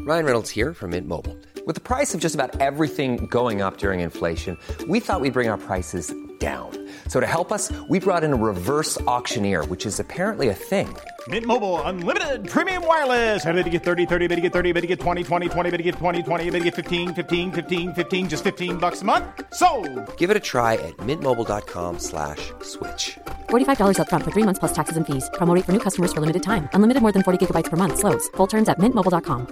Ryan Reynolds here from Mint Mobile. With the price of just about everything going up during inflation, we thought we'd bring our prices down. So to help us, we brought in a reverse auctioneer, which is apparently a thing. Mint Mobile Unlimited Premium Wireless. How to get 30, 30, bit to get 30, bit to get 20, 20, 20, bit to get 20, 20, bit to get 15, 15, 15, 15, just $15 a month? Sold! Give it a try at mintmobile.com/switch. $45 up front for 3 months plus taxes and fees. Promo rate for new customers for limited time. Unlimited more than 40 gigabytes per month. Slows full terms at mintmobile.com.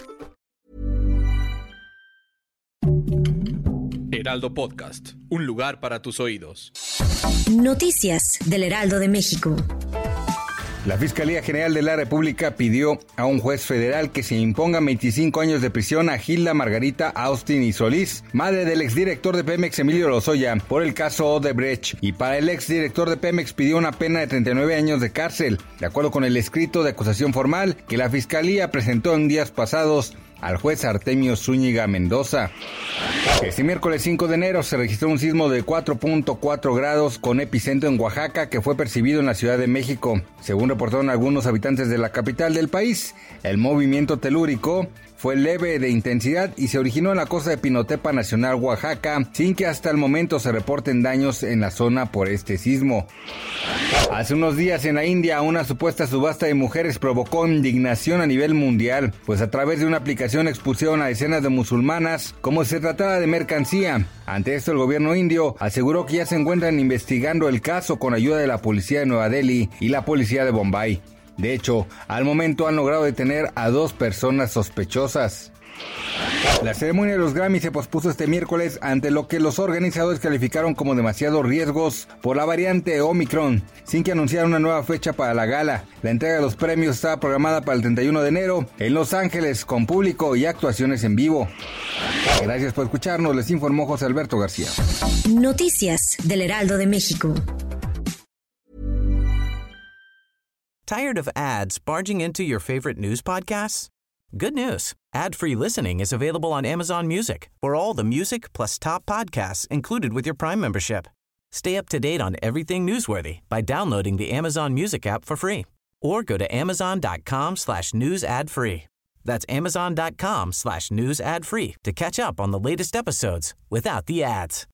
Heraldo Podcast, un lugar para tus oídos. Noticias del Heraldo de México. La Fiscalía General de la República pidió a un juez federal que se imponga 25 años de prisión a Gilda Margarita Austin y Solís, madre del exdirector de Pemex Emilio Lozoya, por el caso Odebrecht. Y para el exdirector de Pemex pidió una pena de 39 años de cárcel, de acuerdo con el escrito de acusación formal que la Fiscalía presentó en días pasados al juez Artemio Zúñiga Mendoza. Este miércoles 5 de enero se registró un sismo de 4.4 grados con epicentro en Oaxaca que fue percibido en la Ciudad de México. Según reportaron algunos habitantes de la capital del país, el movimiento telúrico fue leve de intensidad y se originó en la costa de Pinotepa Nacional, Oaxaca, sin que hasta el momento se reporten daños en la zona por este sismo. Hace unos días en la India, una supuesta subasta de mujeres provocó indignación a nivel mundial, pues a través de una aplicación expusieron a decenas de musulmanas como si se tratara de mercancía. Ante esto, el gobierno indio aseguró que ya se encuentran investigando el caso con ayuda de la policía de Nueva Delhi y la policía de Bombay. De hecho, al momento han logrado detener a 2 personas sospechosas. La ceremonia de los Grammy se pospuso este miércoles ante lo que los organizadores calificaron como demasiados riesgos por la variante Omicron, sin que anunciaran una nueva fecha para la gala. La entrega de los premios estaba programada para el 31 de enero en Los Ángeles, con público y actuaciones en vivo. Gracias por escucharnos, les informó José Alberto García. Noticias del Heraldo de México. Tired of ads barging into your favorite news podcasts? Good news. Ad-free listening is available on Amazon Music for all the music plus top podcasts included with your Prime membership. Stay up to date on everything newsworthy by downloading the Amazon Music app for free or go to amazon.com/news ad free. That's amazon.com/news ad free to catch up on the latest episodes without the ads.